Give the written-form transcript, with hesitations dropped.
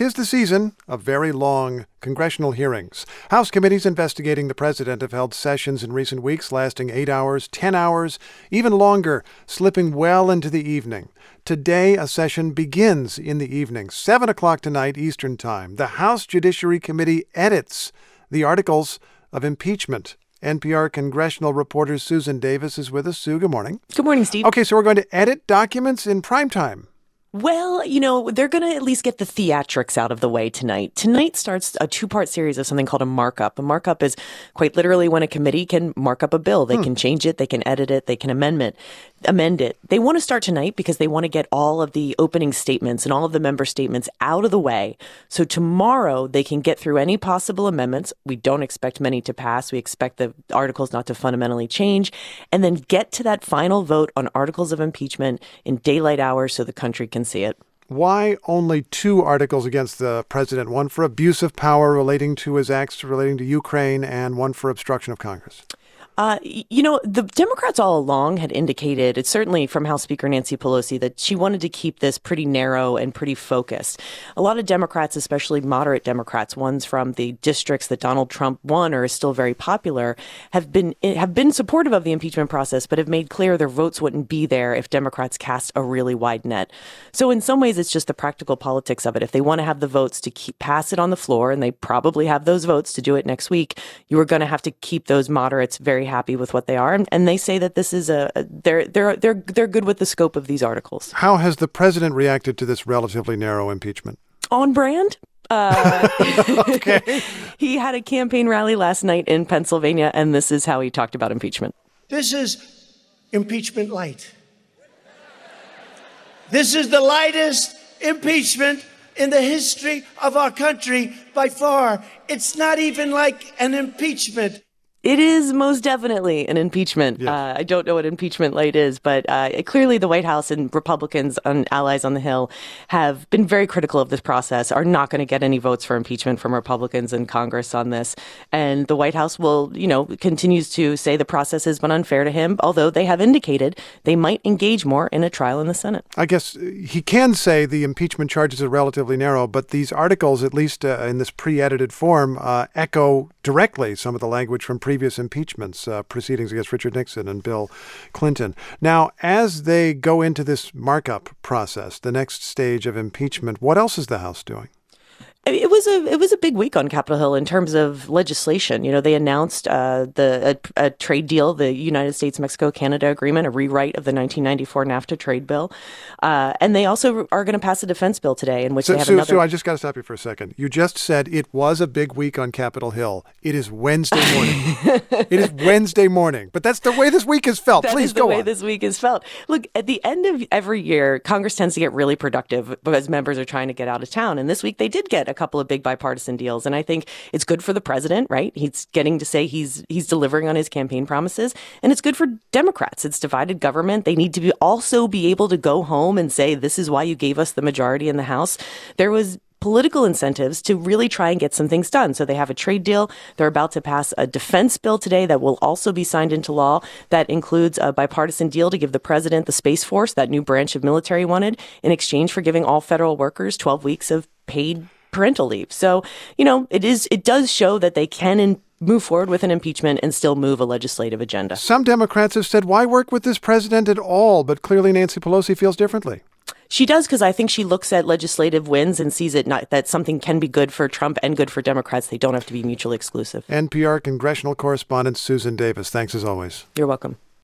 'tis the season of very long congressional hearings. House committees investigating the president have held sessions in recent weeks lasting 8 hours, 10 hours, even longer, slipping well into the evening. Today, a session begins in the evening, 7 o'clock tonight Eastern Time. The House Judiciary Committee edits the articles of impeachment. NPR congressional reporter Susan Davis is with us. Sue, good morning. Good morning, Steve. Okay, so we're going to edit documents in primetime. Well, they're going to at least get the theatrics out of the way tonight. Tonight starts a two-part series of something called a markup. A markup is quite literally when a committee can mark up a bill. They can change it, they can edit it, they can amend it. They want to start tonight because they want to get all of the opening statements and all of the member statements out of the way. So tomorrow they can get through any possible amendments. We don't expect many to pass. We expect the articles not to fundamentally change, and then get to that final vote on articles of impeachment in daylight hours so the country can see it. Why only 2 articles against the president? One for abuse of power relating to his acts relating to Ukraine and one for obstruction of Congress. The Democrats all along had indicated, it's certainly from House Speaker Nancy Pelosi, that she wanted to keep this pretty narrow and pretty focused. A lot of Democrats, especially moderate Democrats, ones from the districts that Donald Trump won or is still very popular, have been supportive of the impeachment process, but have made clear their votes wouldn't be there if Democrats cast a really wide net. So in some ways, it's just the practical politics of it. If they want to have the votes to pass it on the floor, and they probably have those votes to do it next week, you are going to have to keep those moderates very happy with what they are, and they say that this is they're good with the scope of these articles. How has the president reacted to this relatively narrow impeachment? On brand. Okay. He had a campaign rally last night in Pennsylvania, and this is how he talked about impeachment. This is impeachment light. This is the lightest impeachment in the history of our country by far. It's not even like an impeachment. It is most definitely an impeachment. Yes. I don't know what impeachment light is, but clearly the White House and Republicans and allies on the Hill have been very critical of this process, are not going to get any votes for impeachment from Republicans in Congress on this. And the White House will, continues to say the process has been unfair to him, although they have indicated they might engage more in a trial in the Senate. I guess he can say the impeachment charges are relatively narrow, but these articles, at least in this pre-edited form, echo directly some of the language from previous impeachments, proceedings against Richard Nixon and Bill Clinton. Now, as they go into this markup process, the next stage of impeachment, what else is the House doing? It was a big week on Capitol Hill in terms of legislation. They announced a trade deal, the United States-Mexico-Canada agreement, a rewrite of the 1994 NAFTA trade bill, and they also are going to pass a defense bill today, in which they have another. So I just got to stop you for a second. You just said it was a big week on Capitol Hill. It is Wednesday morning. It is Wednesday morning, but that's the way this week is felt. Please go on. That is the way this week is felt. Look, at the end of every year, Congress tends to get really productive because members are trying to get out of town, and this week they did get a couple of big bipartisan deals. And I think it's good for the president, right? He's getting to say he's delivering on his campaign promises. And it's good for Democrats. It's divided government. They need to also be able to go home and say, this is why you gave us the majority in the House. There was political incentives to really try and get some things done. So they have a trade deal. They're about to pass a defense bill today that will also be signed into law that includes a bipartisan deal to give the president the Space Force, that new branch of military wanted, in exchange for giving all federal workers 12 weeks of paid parental leave. So, it does show that they can move forward with an impeachment and still move a legislative agenda. Some Democrats have said, why work with this president at all? But clearly Nancy Pelosi feels differently. She does, because I think she looks at legislative wins and sees that something can be good for Trump and good for Democrats. They don't have to be mutually exclusive. NPR congressional correspondent Susan Davis, thanks as always. You're welcome.